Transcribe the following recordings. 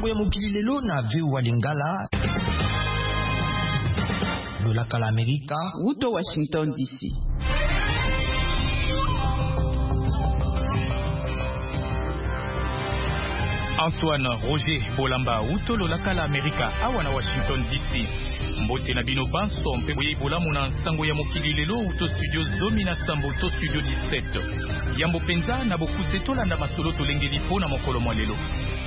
ya mokili lelo na VOA Lingala. Lolaka la Amerika. Uto Washington DC. Antoine Roger Bolamba uto lolaka la Amerika awa na Washington DC. Mbote na bino banso mpe boye bolamu na nsango ya mokili lelo uto studio zomi na sambo to studio 17. Yambo penza na bokuse tolanda masolo tolengeli po na mokolo mwa lelo.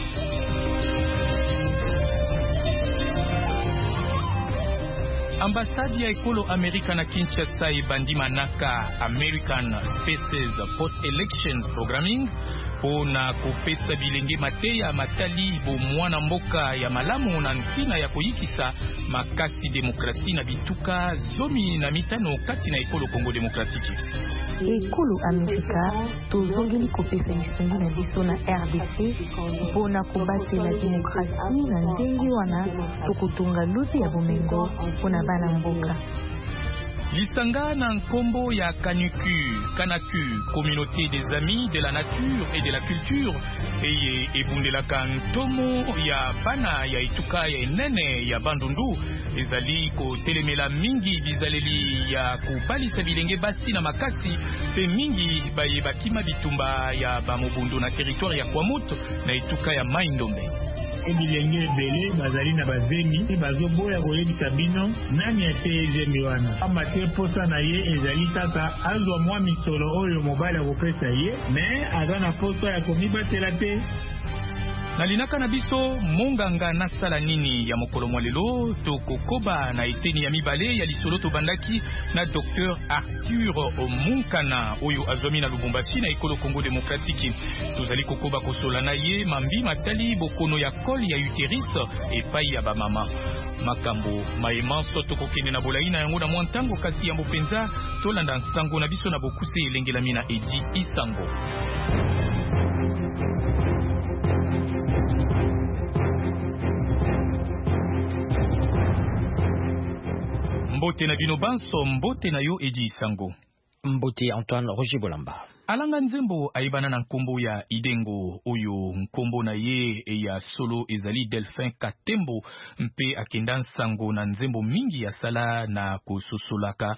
Ambassade ya ekolo Amerika na Kinshasa ebandi manaka American Spaces Post-Elections Programming pona kopesa bilenge mateya matali bo mwana mboka ya malamu na ntina ya koyikisa makasi demokrasi na bituka zomi na mitano kati na ekolo Kongo Demokratiki. Ekolo Amerika tozongeli kopesa lisungi na biso na RDC pona kobatela demokrasi na ndenge wana tokotunga luti ya bomengo pona bana mboka. Lisanga na nkombo ya Kanaku, communauté des amis de la nature et de la culture, eye ebundelaka ntomo ya bana ya ituka ya enene ya bandundu ezali kotelemela mingi bizaleli ya kupalisa bilenge basi na makasi pe mingi baye bakima bitumba ya bamobundu na territoire ya Kwamut na ituka ya Maindombe. Ebilenge bele bazali na bazemi bazoboya koyebisa bino nani ate ezemi wana amate posa na ye ezali kaka azwa mwa misolo oyo mobali akopesa ye me aza na posa ya komibatela te. Nalinaka na biso monganga nasala nini ya mokolo mwa lelo tokokoba na eteni ya mibale ya lisolo tobandaki na Dr Arthur Munkana oyo azwami na Lubumbashi na ekolo Kongo Demokratiki. Tozali kokoba kosola na ye mambi matali bokono ya kol ya uterus epai ya bamama. Makambo maemanso tokokende na bolai na yango na mwa ntango kasi yambo penza tolanda nsango na biso na bokuse elengelami na Edi Isango. Mbote na bino banso mbote na yo Edi Isango. Mbote Antoine Roger Bolamba. Alanga nzembo aibana na nkombo ya Idengo oyo nkombo na ye ya solo ezali Delphin Katembo mpe akenda nsango na nzembo mingi ya sala na kososolaka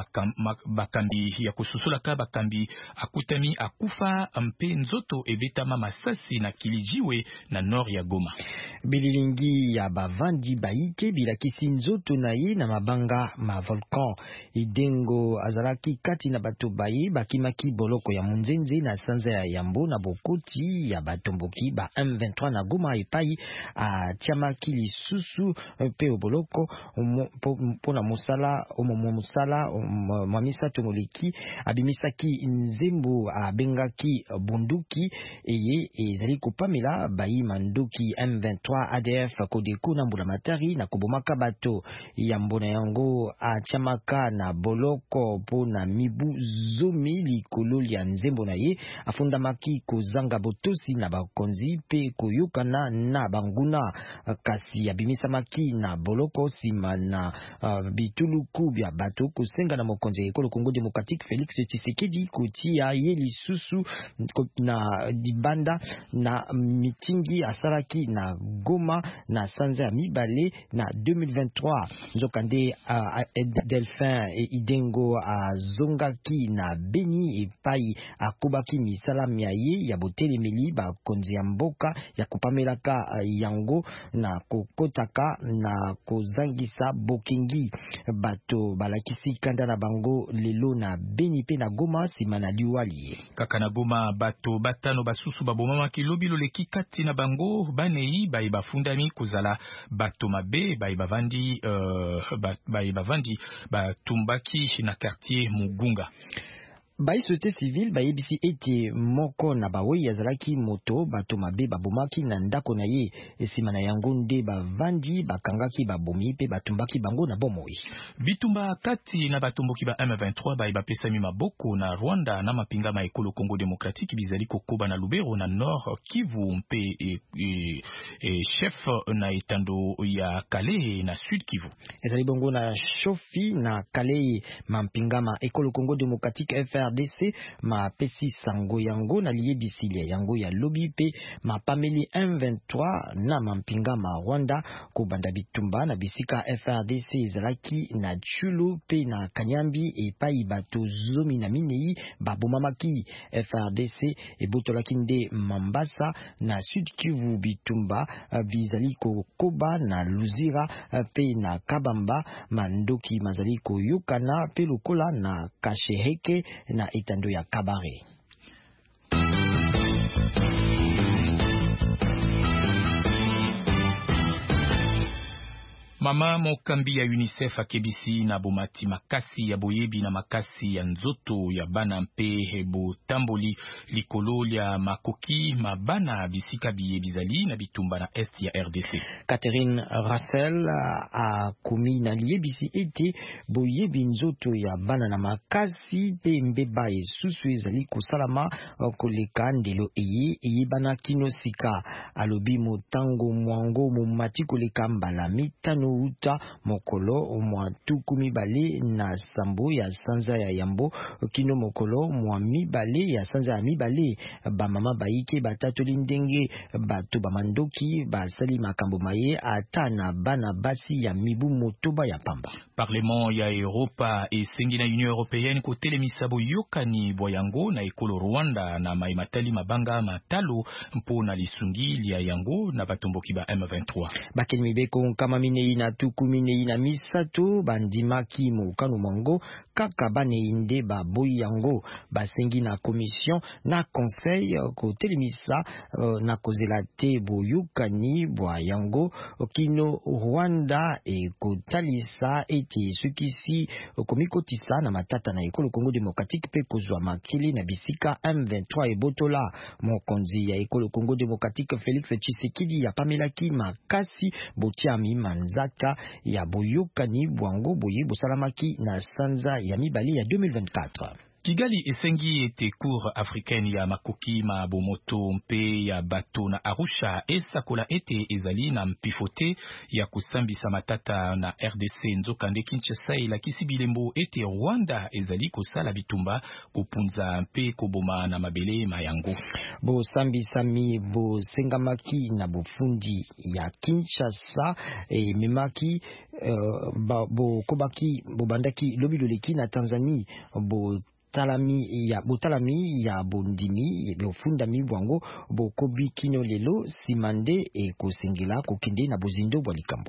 bakambi akutami akufa mpe nzoto ebetama masasi na Kilijiwe na nord ya Goma. Bililingi ya bavandi baike bilakisi nzoto na ye na mabanga ma volcan. Idengo azalaki kati na bato baye bakimaki boloko ya munzenze na sanza ya Yambo na bokoti ya batomboki ba M23 na Goma epai a tiamaki lisusu pe oboloko pona musala mamisa tomoleki abimisaki nzembo abengaki bunduki eye ezali kopamela bayi manduki M23 ADF Kodeko na mbula matari na kobomaka bato Yambo na yango a tiamaka na boloko pona mibu zomi likolo ya nzembo na ye afundamaki kozanga botosi na bakonzi pe koyokana na banguna kasi abimisamaki na boloko sima na bituluku bya bato kosenga na mokonzi ya ekolo Kongo Demokratiki Felix Tshisekedi kotia ye lisusu na dibanda na mitingi asalaki na Goma na sanza ya mibale na 2023 nzokande Delphin Idengo azongaki na Beni epai akobaki misala miaye ya botelemeli bakonzi ya mboka ya kupamelaka yango na kokotaka na kozangisa bokengi bato balakisi kanda na bango lelo na Beni pe na Goma sima na liwali. Kaka na Goma bato batano basusu babomama kilobi loleki kati na bango banei baye bafundami kozala bato mabe baye bavandi batumbaki na quartier Mugunga. Bayi société civile bayebisi ete moko na bawe yazalaki moto bato mabe babomaki na ndako na ye esima na yango nde bavandi bakangaki babomi pe batumbaki bango na bomoi. Bitumba kati na batomboki ba M23 baye bapesami maboko na Rwanda na mapinga ma ekolo Kongo Demokratiki bizali kokoba na Lubero na Nord Kivu mpe chef na etando ya Kale na Sud Kivu. Ezali bongo na Shofi na Kale mampinga ma ekolo Kongo Demokratiki FR FRDC ma pesi sango yango na liye bisilia yango ya lobby pe ma pameli M23 na mampinga ma Rwanda ko banda bitumba na bisika FRDC ezalaki na Tshulu pe na Kanyambi epai bato zomi na minei babomamaki. FRDC ebotolaki nde Mambasa na Sud Kivu bitumba bizali kokoba na Luzira pe na Kabamba mandoki mazali koyokana pe lokola na Kasheheke na etando ya Kabare. Mama mokambi ya UNICEF akebisi na bomati makasi ya boyebi na makasi ya nzoto ya bana mpe botamboli likolo ya makoki mabana bisika bizali na bitumba na est ya RDC. Catherine Russell a komi na liebisi ete boyebi nzoto ya bana na makasi pe mbeba esusu ezali kosalama koleka ndelo eyebana kino sika. Alobi motango mwango momati koleka mbala mitano uta mokolo mwa tuku mibale na sambo ya sanza ya Yambo kino mokolo mwa mibale ya sanza ya mibale bamama baike batatoli ndenge bato bamandoki basali makambo maye ata na bana basi ya mibu motoba ya pamba. Parlement ya Europa esengi na Union Européenne kotelemisa boyokani boyango na ekolo Rwanda na maimatali mabanga matalo mpona lisungi lia yango na batomboki ba M23. Bakeni mibeko kama minei na tuku minei na misato bandimaki mokano mwango kaka bane inde ba boyi yango basengi na commission na conseil kotelemisa na kozela te boyokani bwa yango kino Rwanda kotalisa ete sukisi komikotisa na matata na ekolo Congo Démocratique pe kozwa makili na bisika M23 ebotola. Mokonzi ya ekolo Congo Démocratique Félix Tshisekedi ya pamelaki makasi botiami manzaka ya boyokani bwango boye bosalamaki na sanza ya mibali ya 2024. Kigali esengi ete cour africaine ya makoki ma bomoto mpe ya bato na Arusha esakola ete ezali na mpifote ya kusambisa matata na RDC. Nzokande Kinshasa elakisi bilembo ete Rwanda ezali kosala bitumba kopunza mpe koboma na mabele mayango. Bo sambisami bo sengamaki na bofundi ya Kinshasa memaki bo kobaki bo bandaki lobiloleki na Tanzania bo talami ya bondimi bofundami bwango bokobi kino lelo simande ekosengela kokende na bozindo bwa likambo.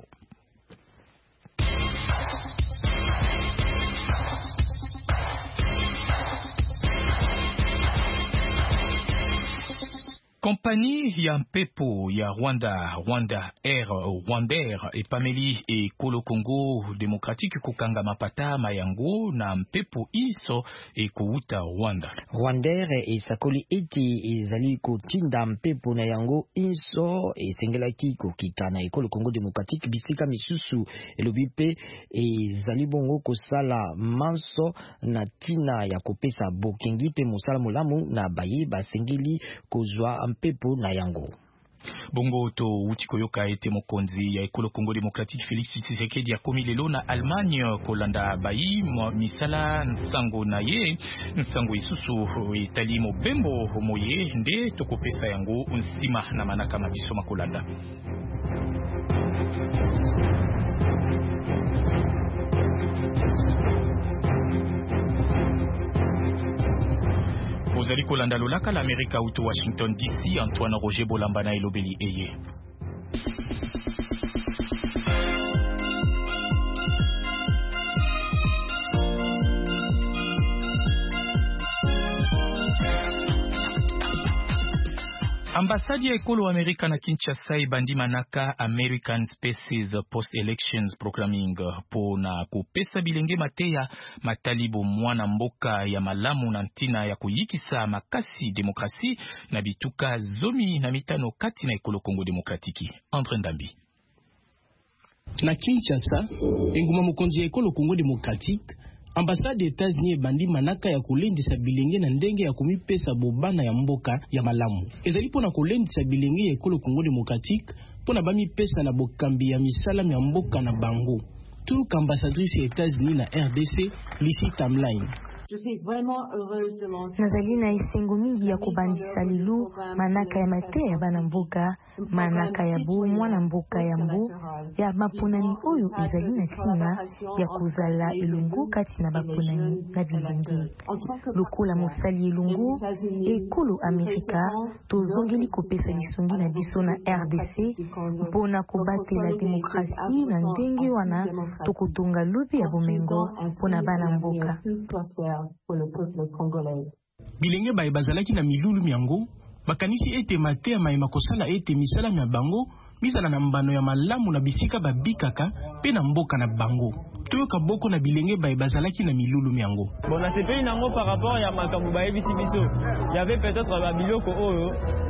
Kompani ya mpepo ya Rwanda Rwandair epameli ekolo Congo Démocratique kokanga mapata mayango na mpepo iso ekouta Rwanda. Rwandair esakoli eti ezali kotinda mpepo na yango iso esengelaki kokita na ekolo Congo Démocratique bisika misusu elobi pe ezali bongo kosala manso na tina ya kopesa bokengi pe mosala molamu na baye basengeli kozwa mpepo na yango. Bongo to utikoyoka ete mokonzi ya ekolo Congo Démocratique Félix Tshisekedi ya komi lelo na Allemagne kolanda bayi misala nsango na ye nsango isusu etali mobembo moye nde tokopesa yango nsima na manaka mabiso makolanda. Ozali kolanda lolaka la Amerika uto Washington DC. Antoine Roger Bolamba na elobeli eye. Ambasadi ya ekolo Amerika na Kinshasa ebandi manaka American Spaces Post-Elections Programming po na kopesa bilenge mateya matalibo mwana mboka ya malamu na ntina ya kuyikisa makasi demokrasi na bituka zomi na mitano kati na ekolo Congo Démocratique. Andre Ndambi. Na Kinshasa, enguma mokonzi ya ekolo Congo Démocratique, ambassade États-Unis ebandi manaka ya kolendisa bilenge na ndenge ya komipesa bobana ya mboka ya malamu. Ezali pona kolendisa bilenge ya ekolo Congo Démocratique pona bami pesa na bokambi ya misala ya mboka na bango. Tout ambassadrice ya États-Unis na RDC, Lisi Tamline. nazali na esengo mingi ya kobandisa lelo manaka ya mate ya bana mboka, manaka ya mwana mboka ya mbu ya maponani oyo ezali na nsima ya kozala elongo kati na baponani na bilenge. Lokola mosali elongo, ekolo Amerika tozongeli kopesa lisongi na biso na RDC mpona kobatela demokrasi na ndenge wana tokotonga lobi ya bomengo mpona bana mboka. Bilenge baye bazalaki na milulu miango bakanisi ete mate ya mayema kosala ete misala mya bango misala na mbano ya malamu na bisika babikaka pe na mboka na bango. Toyoka boko na bilenge baye bazalaki na milulu miango. Bon, na sepeli nango par rapport ya makambo baye bisi biso. Il y avait peut-être ba biloko oyo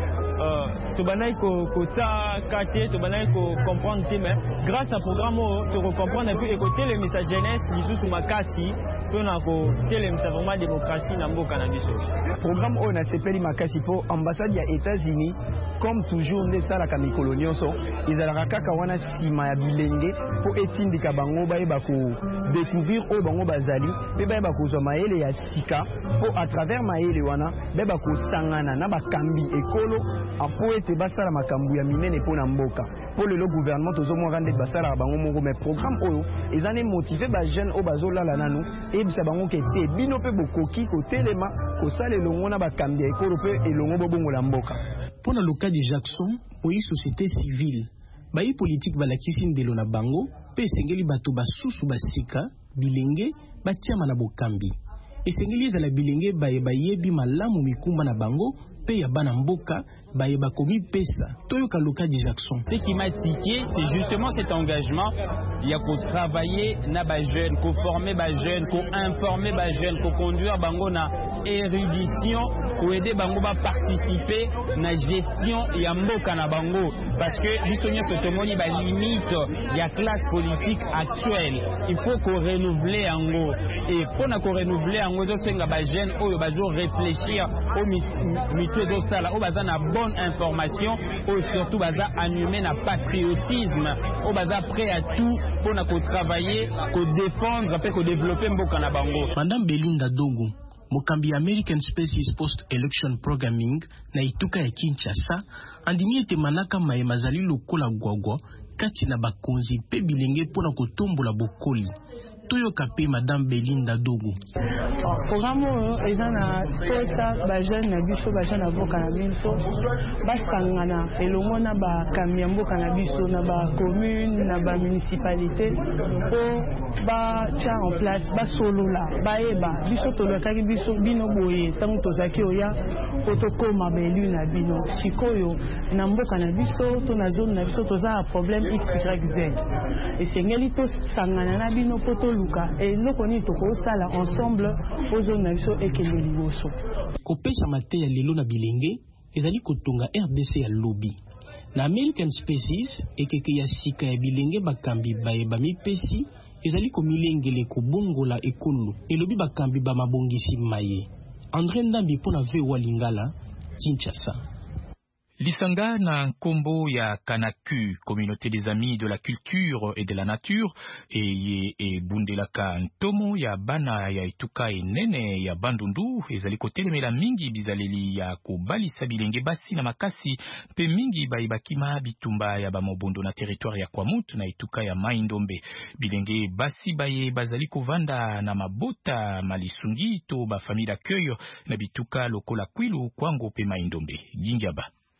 to banai ko ta kate to banai ko comprendre te, mais grâce à programme to comprendre un peu et côté les messages jeunesse biso sous makasi to na ko tele vraiment démocratie na mboka na biso. Programme oyo na sepeli makasi po ambassade ya États-Unis comme toujours nde sala ka mikolo nyonso ezalaka kaka wana sima ya bilenge po etindika bango bayeba ko découvrir oyo bango bazali pe bayeba kozwa mayele ya sika po à travers mayele wana bayeba kosangana na bakambi ekolo apo ete basala makambo ya minene po na mboka po lelo gouvernement tozomwaka nde basala bango moko. Mais programme oyo ezane motiver ba jeune oyo bazolala nanu ebisa bango ke te bino pe bokoki kotelema kosala elongo na bakambi ya ekolo pe elongo bobongola mboka. Pour le cas de Jackson, oyi société civile, bayi politique balakisi ndelo na bango, pe sengeli bato basusu basika, bilenge, batiama na bokambi. Esengeli ezala bilenge bayebi malamu mikumba na bango, pe ya bana mboka, bayeba komi pesa. Toyoka le cas de Jackson. Ce qui m'a tiqué, c'est justement cet engagement. Il y a qu'on travailler na ba jeune, qu'on former ba jeune, qu'on informer ba jeune, qu'on conduire bango na érudition, qu'on aider bango ba participer na gestion ya mboka na bango. Parce que l'historien se témoigne ba limite ya classe politique actuelle. Il faut qu'on renouvelle en gros. Et pour qu'on renouvelle en gros, c'est nga ba jeune oyo bazo réfléchir au mito do sala, au baza na bonne information, ou surtout baza animé na patriotisme, ou baza prêt à tout pour na ko travailler, ko défendre, après ko développer mboka na bango. Madame Belinda Dogo, mokambi American Species Post-Election Programming na ituka ya Kinshasa, andimi ete manaka mayema zali lokola gwagwa kati na bakonzi pe bilenge pona kotombola bokoli. Toyoka pe Madame Belinda Dogo. Programme eza na posa ba jeune na biso ba jeune avoka na biso basangana elongo na ba kambi mboka na biso na ba commune na ba municipalité po ba tia en place ba solola ba eba biso tolokaki biso bino boye tango tozaki oya otokoma belu na bino sikoyo na mboka na biso to na zone na biso toza problème XYZ esengeli to sangana na bino poto luka et lokoni toko sala ensemble ozo na biso ekende liboso kopesa mate ya lelo na bilenge ezali kotonga RDC ya lobby na American Species ekeke ya sika ya bilenge bakambi bayeba mipesi ezali komilengele kobongola ekolo elobi bakambi ba mabongisi maye. André Ndambi pona VOA Lingala, Kinshasa. Lisanga na nkombo ya Kanaku, communauté des amis de la culture et de la nature, e bundelaka ntomo ya bana ya ituka enene ya Bandundu, ezali kotelemela mingi bizaleli ya kobalisa bilenge basi na makasi, pe mingi baibakima bitumba ya bamobondo na territoire ya Kwamut na ituka ya Mai-Ndombe. Bilenge basi baye bazali kovanda na mabota malisungi to ba famille d'accueil na bituka lokola Kwilu, Kwango pe Mai-Ndombe. Gingiaba.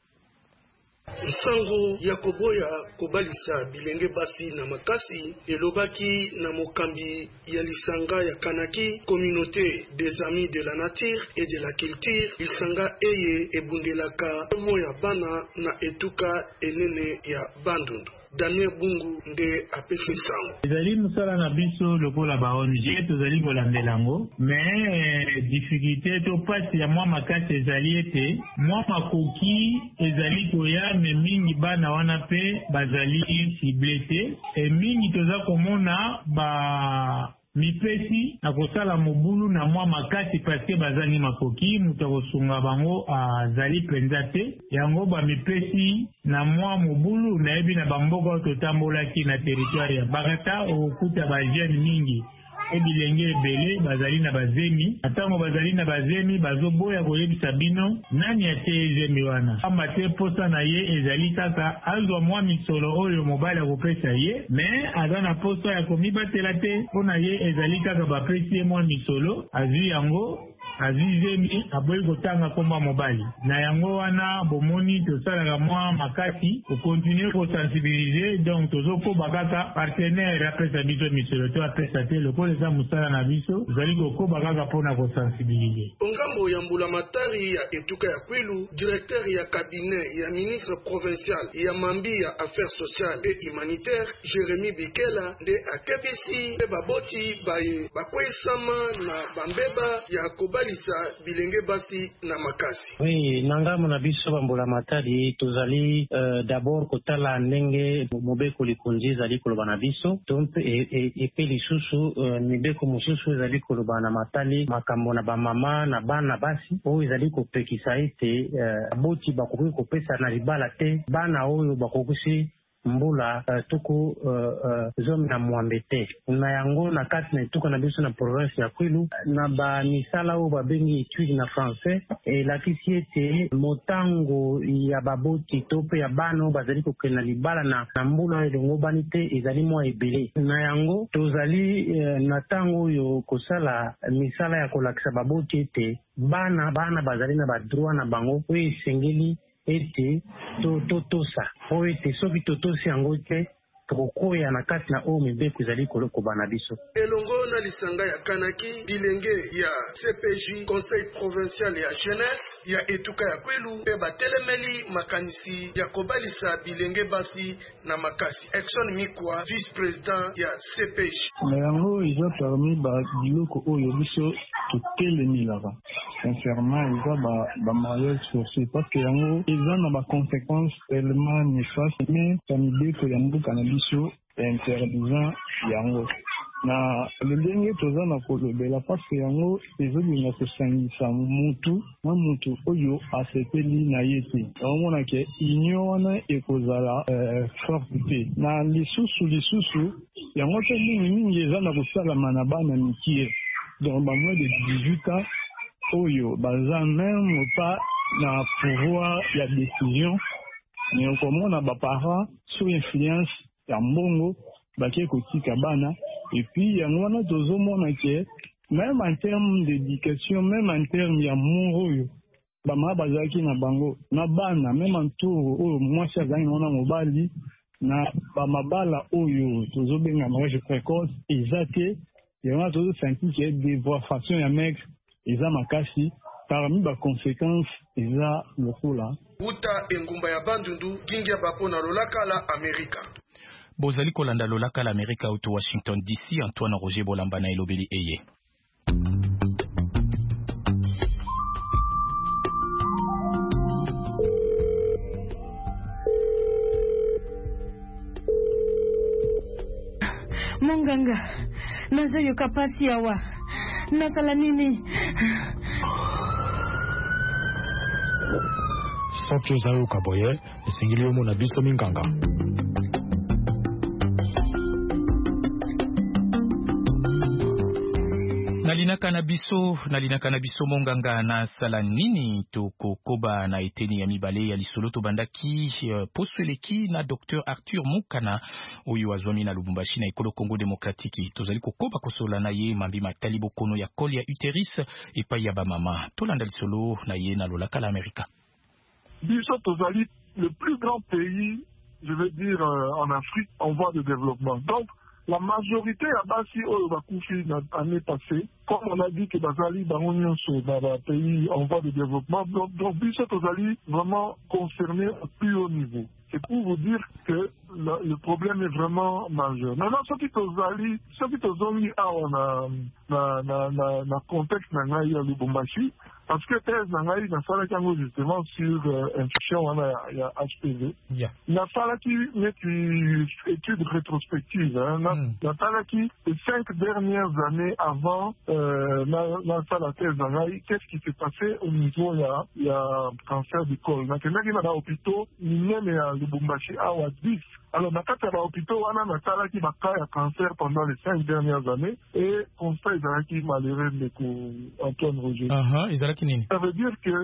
Sango ya koboya kobalisa bilenge basi na makasi elobaki na mokambi ya lisanga ya Kanaki, communauté des amis de la nature et de la culture. Lisanga eye ebundelaka mo ya bana na etuka enene ya Bandundu. Daniel Bungu nde apesi sango. Ezali musala na biso lokola ba ONG tozali kolandelango, mais difficulté to pasi ya mwa makasi ezali ete mwa makoki ezali koya me mingi bana wana pe bazali ciblete e mingi toza komona ba mipesi na kosala mobulu na mwa makasi paske bazali makoki mutu kosunga bango azali penza te yango ba mipesi na mwa mobulu na yebi na bamboka totambolaki na territoire ya Bagata okuta ba jeune mingi ebilenge ebele bazali na bazemi atango bazali na bazemi bazoboya koyebisa bino nani atie ezemi wana pamba te posa na ye ezali kaka azwa mwa misolo oyo mobali akopesa ye me aza na posa ya komibatela te mpo na ye ezali kaka bapesi ye mwa misolo azwi yango azizemi aboyi kotanga komba mobali na yango wana bomoni tosalaka mwa makasi kokontinue kosensibilize donc tozokoba kaka partenaire apesa biso misolo to apesa te lokola eza mosala na biso tozali kokoba kaka mpona kosensibilize. Ongambo ya mbulamatari ya etuka ya Kwilu, directeur ya cabinet ya ministre provincial ya mambi ya affaires sociales et humanitaires Jérémy Bikela nde akebisi baboti baye bakwesama na bambeba ya kobalisa bilenge basi na makasi. Oui, nangamu na biso bambulamatari tozali d'abord kotala ndenge mobeko likonzi ezali koloba na biso epe lisusu mibeko mosusu ezali koloba na matali makambo na bamama na bana basi oyo ezali kopekisa ete boti bakoki kopesa na libala te bana oyo bakokusi mbula tuku zomi na mwambe te na yango na kati na etuka na biso na province ya Kwilu na ba misala oyo babengi étude na français elakisi ete motango ya baboti to pe ya bana oyo bazali kokende na libala na mbula oyo elongo bani te ezali mwa ebele na yango tozali na ntango oyo kosala misala ya kolakisa baboti ete bana bazali na badroit na bango oyo esengeli ete totosa oyo ete soki totosi yango te tokokoya na kati na oyo mibeko ezali kolokoba na biso. Elongo na lisanga ya kanaki bilenge ya CPJ Conseil Provincial ya Jeunesse ya etuka ya Kwilu pe batelemeli makanisi ya kobalisa bilenge basi na makasi. Exxon Mikwa, vice-président ya CPJ. Na yango eza parmi ba biloko oyo biso totelemilaka. Sincèrement, eza ba mariage forcé parce que yango eza na ba conséquences tellement néfastes mais ça mibeko ya mboka na biso interdisant yango na lendenge toza na kolobela parce que yango ezolinga kosangisa mutu oyo asepeli na ye te omona ke union wana ekozala forte te na lisusu yango te mingi eza na kosalama na bana mikie donc bamoin de 18 ans oyo baza même pas na pouvoir ya décision mais okomona baparents sous influence ya mbongo bakie kotika bana et puis yango wana tozomona ke même en termes d'éducation même en termes ya amour oyo bamama bazalaki na bango na bana même entour oyo mwasi azalaki na mobali na bamabala oyo tozobenga mariage précoce eza te yango tozosenti ke dévoiration ya mec eza makasi parmi ba conséquences eza lokola uta engumba ya bandundu gingia bapo na lolaka la Amerika. Bozali kolanda lolaka la Amerika auto Washington DC. Antoine Roger Bolamba na elobeli eye. Monganga nazoyo kapasi awa nasala nini? Soki ozayo kaboye esengeli yo mona biso minganga. Nalinaka na biso monganga na sala nini tokokoba na eteni ya mibale ya lisolo tobandaki poseleki na Dr Arthur Moukana oyo azwami na Lubumbashi na ekolo Congo Démocratique. Tozali kokoba kosola na ye mambi matali bokono ya kol ya uterus epai ya bamama. Tolanda lisolo na ye na lolaka la Amerika. Biso tozali le plus grand pays, je veux dire, en Afrique en voie de développement. Donc, la majorité à Bassi Oyobakufi l'année passée, comme on a dit que Bazali Baronion sont dans un pays en voie de développement, donc Bichot Ozali vraiment concerné au plus haut niveau. C'est pour vous dire que le problème est vraiment majeur. Maintenant, ce qui est Ozali, na contexte na Lubumbashi, parce que thèse nangai na sala kango justement sur infection wana ya HPV na sala qui met une étude rétrospective na sala qui les 5 dernières années avant na sala thèse nangai qu'est-ce qui s'est passé au niveau ya cancer du col na kenaki na hôpitaux minene ya Lubumbashi awa 10. Alors na kati ya hôpitaux wana na sala qui baka ya cancer pendant les 5 dernières années et constat ezalaki malheureux de Antoine Roger. Ça veut dire que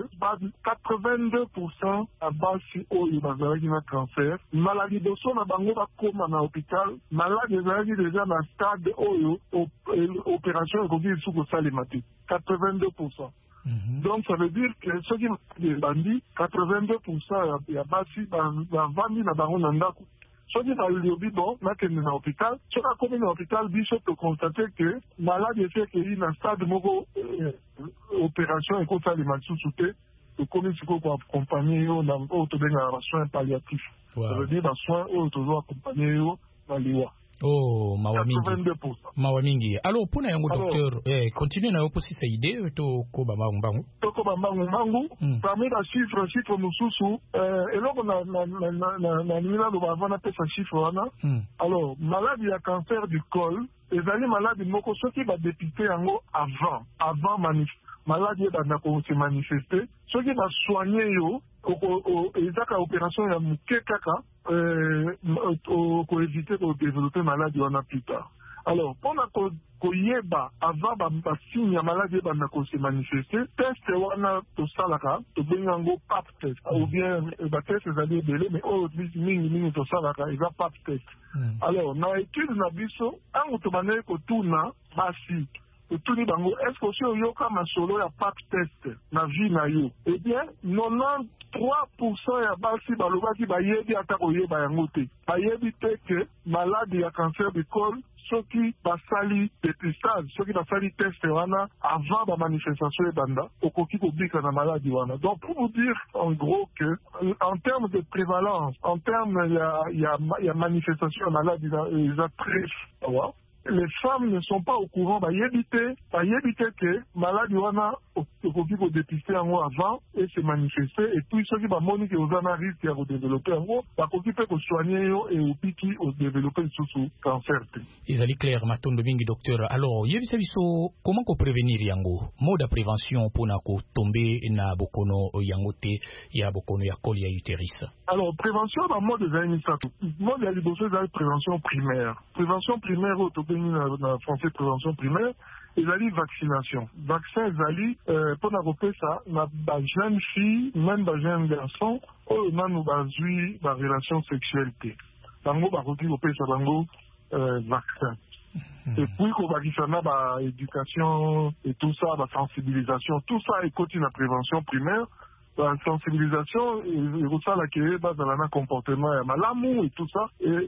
82% à basi oyo bazalaki na cancer maladi doso na bango bakoma na hôpital maladi ezalaki déjà na stade oyo opération ekoki lisusu kosalema te 82%. Donc ça veut dire que ceux qui bandi 82% ya basi bavandi na bango na ndako. Soki balobi bon nakende na hôpital soki akomi na hôpital biso tokonstate ke malade efekei na stade moko opération ekosalema lisusu te tokomi sikoyo koakompagne yo na oyo tobengaka basoin palliatif. Ça veut dire basoin oyo tozo akompagne yo na liwa. Oh, mawa mingi. Alors, pour nous, docteur, continuez à opposer cette idée, Tokoba Mbangu. Tokoba Mbangu, parmi les chiffres, nous sous, et là, on a un chiffre, alors, maladie à cancer du col, les années malades, ceux qui va dépister avant maladie se manifester, ceux qui va soigner yo, ezaka opération ya muke kaka ko éviter de développer maladie wana plus tard. Alors pona ko yeba avant ba signe ya maladie bana ko se manifester test wana to salaka to bengango pap test ou bien ba test ezali belé mais mingi to salaka eza pap test. Alors na étude na biso ango to banaye ko tuna basi tuni bango est-ce que si yoka masolo ya pap test na vie na yo eh bien 93% ya basi balobaki bayebi ata koyeba yango te bayebi te ke maladie ya cancer du col soki basali dépistage soki basali test wana avant ba manifestation ebanda okoki kobika na maladie wana. Donc pour vous dire en gros que en termes de prévalence en termes ya manifestation ya maladie eza très fort. Les femmes ne sont pas au courant, bah éviter que maladie wana okoki ko dépister en avant et se manifester et puis ceux qui va monique aux ana risque à développer en gros, bah okoki pe ko soigner yo et opiki au développer sous cancer. Isali clair matondo mingi docteur. Alors, yebisa biso comment ko prévenir yango? Mode de prévention pour na ko tomber na bokono yango te ya bokono ya col ya utérus. Alors, prévention dans mode des ça. Mode ya liboso za prévention primaire. Prévention primaire na français prévention primaire ezali vaccination. Vaccin ezali pour na ça na ba jeune fille même ba jeune garçon oyo nanu bazwi ba relation sexuelle te. Bango bakoki kopesa bango vaccin. Et puis qu'on va dire ça ba éducation et tout ça, ba sensibilisation, tout ça est côté la prévention primaire. La sensibilisation et ça la qui est base dans le comportement l'amour et tout ça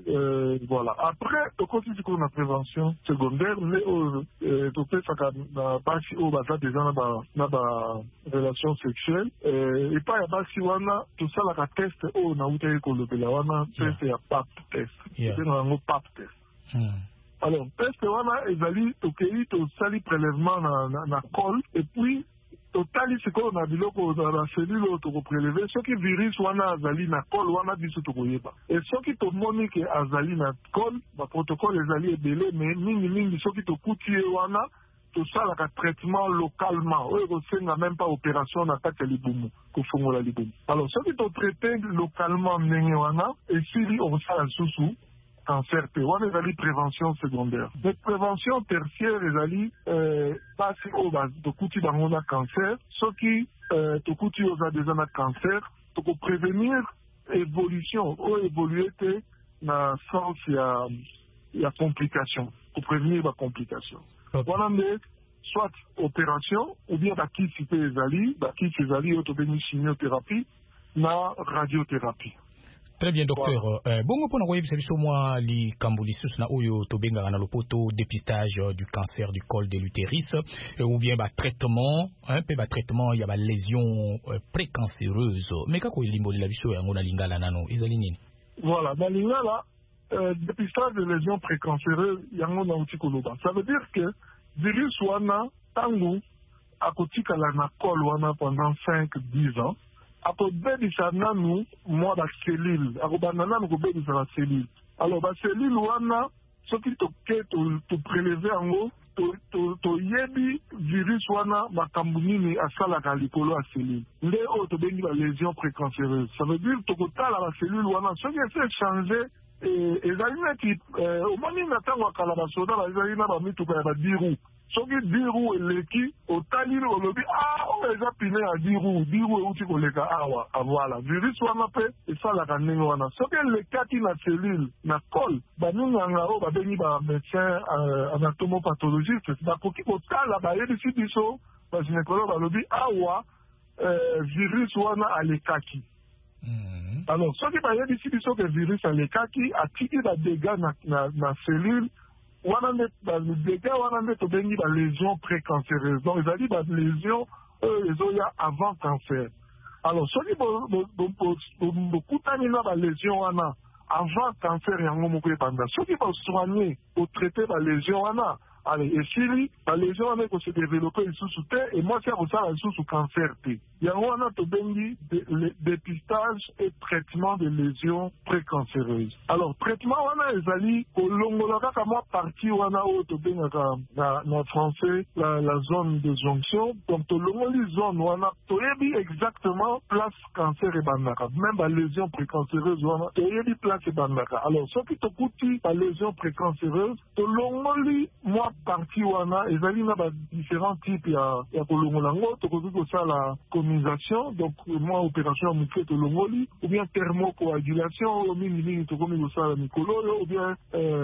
et voilà après au côté de la prévention secondaire mais tout ça na basi au basa des gens na ba relation sexuelle et pas ya basi wana tout ça la test au na ute ko le bela wana test ya pap test c'est un pap test. Alors test wana ezali to kei to sali prélèvement na col et puis totali siko na biloko na cellule to prélever ce qui virus wana azali na col wana biso to koyeba et ce qui to monique azali na col ba protocole ezali ebele mais mingi ce qui to kuti wana to sala ka traitement localement oyo ko senga même pas opération na kati libumu ko fongola libumu. Alors ce qui to traiter localement ndenge wana et si on sala susu cancer te wana ezali prévention secondaire. Mais prévention tertiaire ezali basi oyo tokuti bango na cancer soki tokuti oza déjà na cancer toko prévenir évolution oyo évoluer te na sens ya complication ko prévenir ba complication. Wana nde soit opération ou bien bakisi te ezali oyo tobengi chimiothérapie na radiothérapie. Très bien, docteur. Bongo pona koyebi biso mwa li kambuli sus na oyo to benga na lopoto dépistage du cancer du col de l'utérus ou bien ba traitement il y a ba lésion précancéreuse. Mais kako limboli la biso yango na lingala nano ezali nini? Voilà, na lingala dépistage de lésion précancéreuse yango na uti koloba. Ça veut dire que virus wana tangu akotikala na col wana pendant 5-10 ans akobebisa nanu mwa baselile akobanda nanu kobebisa baselile. Alors baselile wana soki toke toprélevé yango toyebi virus wana makambo nini asalaka likolo ya selile nde oyo tobengi balésion précancéreuse. Ça veut dire tokotala baselile wana soki ese échange ezali neti omoni na ntango akala basoda bazali na bamituka ya badiru soki diru eleki otali olobi oyo eza pine ya diru euti koleka awa voilà virus wana mpe esalaka ndenge wana soki elekaki na selile na col baninganga oyo babengi bamédecin anatomopathologiste bakoki kotala bayebisi biso bagynécologue balobi awa virus wana alekaki. Alors soki bayebisi biso ke virus alekaki atiki badega na selile wana nde badega wana nde tobengi balésion précancéreuse. Donc ezali balésion oyo ezoya avant cancer. Alors soki bokutani na balésion wana avant cancer yango moko ebanda soki bosoigne botraite balésion wana allez esili balésion wana ekose développer lisusu te et mwasi ya kosala lisusu cancer te. Yango wana tobengi dépistage et traitement de lésions précancéreuses. Alors traitement wana ezali kolongola kaka mwa partie wana oyo tobengaka na français la zone de jonction. Donc tolongoli zone wana toyebi exactement place cancer ebandaka même balésion précancéreuse wana toyebi place ebandaka. Alors soki tokuti balésion précancéreuse tolongoli mwa partie wana ezali na différents types ya kolongola ngo tokoki kosala colonisation donc moi opération ya moke tolongoli ou bien thermocoagulation mingi tokomi kosala mikolo ou bien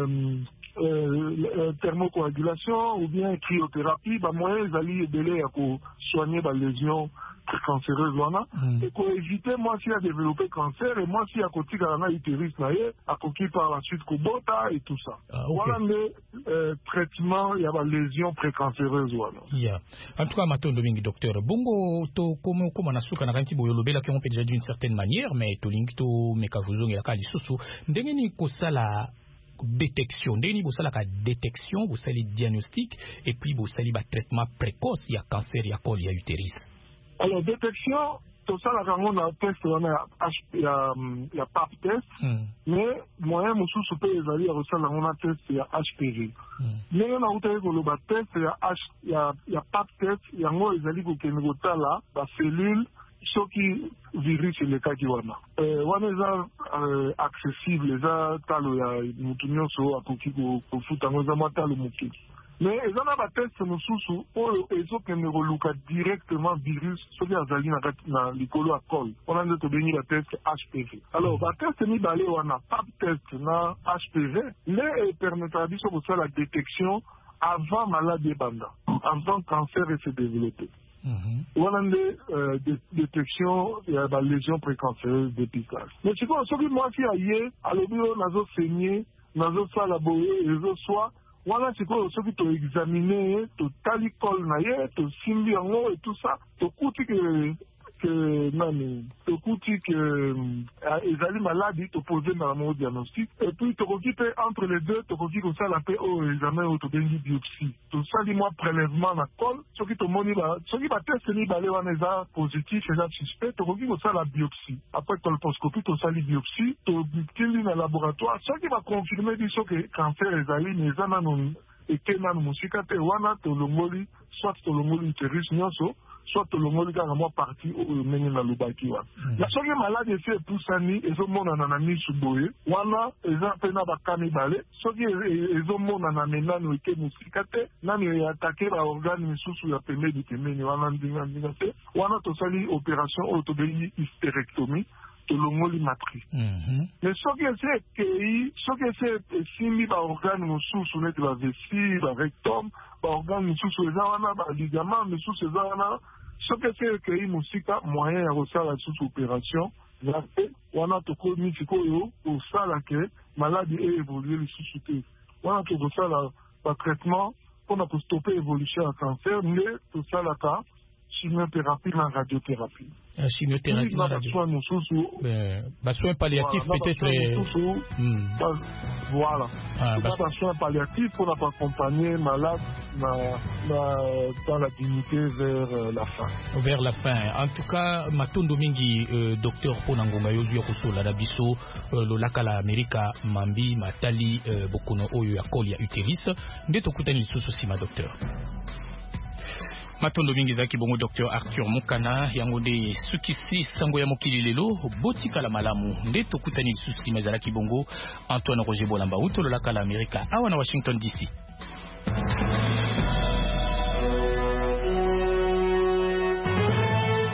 thermocoagulation ou bien cryothérapie bamoyen ezali ebele ya kosoigner balésion cancéreuse wana et koéviter mwasi ya développer cancer et mwasi ya kotikala na utérus na ye akoki par la suite kobota et tout ça. Voilà le traitement ya balésion précancéreuse wana. En tout cas matondo mingi docteur bongo to koma na suka na kanti boyolobela ki on peut déjà d'une certaine manière mais to lingi to mekavuzongi la kali susu ndenge ni kosala détection ndeni bosala ka détection bosali diagnostic et puis bosali ba traitement précoce ya cancer ya col ya utérus. Alors détection tout ça la on a test on a pap test mais moyen mosusu pe ezali ya kosala on a test ya HPV mais on a utile ko ba test ya pap test yango ezali ko kende kotala ba cellule soki virus elekaki wana wana eza accessible eza talo ya mutu nyonso akoki kofuta ngo eza matalo moke mais eza na bateste mosusu oyo ezokende koluka directement virus soki azali na likolo ya col wana nde tobengi bateste HPV. Alors bateste mibale wana pap test na HPV nde epermetaka biso kosala détection avant maladie ebanda avant cancer se développer. Wana nde détection ya balésion précancéreuse dépistage. Mais sikoyo soki mwasi aye alobi oyo nazosaigner nazosala boye ezoswa wana sikoyo soki toexamine totali col na ye tosimbi yango et tout ça tokuti ezali maladie toposer na mo diagnostic et puis tokoki mpe entre les deux tokoki kosala mpe oyo examen oyo tobengi biopsie tosali mwa prélèvement na col soki tomoni soki bateste mibale wana eza positif eza suspect tokoki kosala biopsie après colposcopie tosali biopsie tokili na laboratoire soki baconfirme biso ke cancer ezali mais eza nano eke nano mosika te wana tolongoli soit tolongoli utérus nyonso soit tolongoli kaka mwa partie oyo ndenge na lobaki wana na soki maladi esi epusani ezomonana na misu boye wana eza mpe na baka mibale soki ezomonana me nano eke mosika te nano eatake baorgane misusu ya pembeni wana ndinga te wana tosali opération oyo tobengi hystérectomie tolongoli matrice. Mais soki esi esimbi baorgane mosusu neti bavesi barectum baorgane mosusu eza wana baligament mosusu eza wana soki esi ekei mosika moyen ya kosala lisusu opération eza te wana tokomi sikoyo kosala ke maladi eévolue lisusu te wana tokosala batraitement mpona kostope évolution ya cancer nde tosalaka chimiothérapie na radiothérapie. chimiothérapie soins palliatifs peut-être voilà soins palliatifs pour accompagner malade dans la dignité vers la fin. En tout cas matondo mingi docteur Ponangonga yozu kosola na biso lolaka la Amerika mambi matali bokono oyo ya col ya utérus nde tokutani lisusu sima docteur. Matondo mingi zaki bongo Dr Arthur Monkana yango nde sukisi sango ya mokili lelo botika la malamu nde tokutani lisusu mezalaki bongo Antoine Roger Bolamba utolo la kala Amerika awa na Washington DC.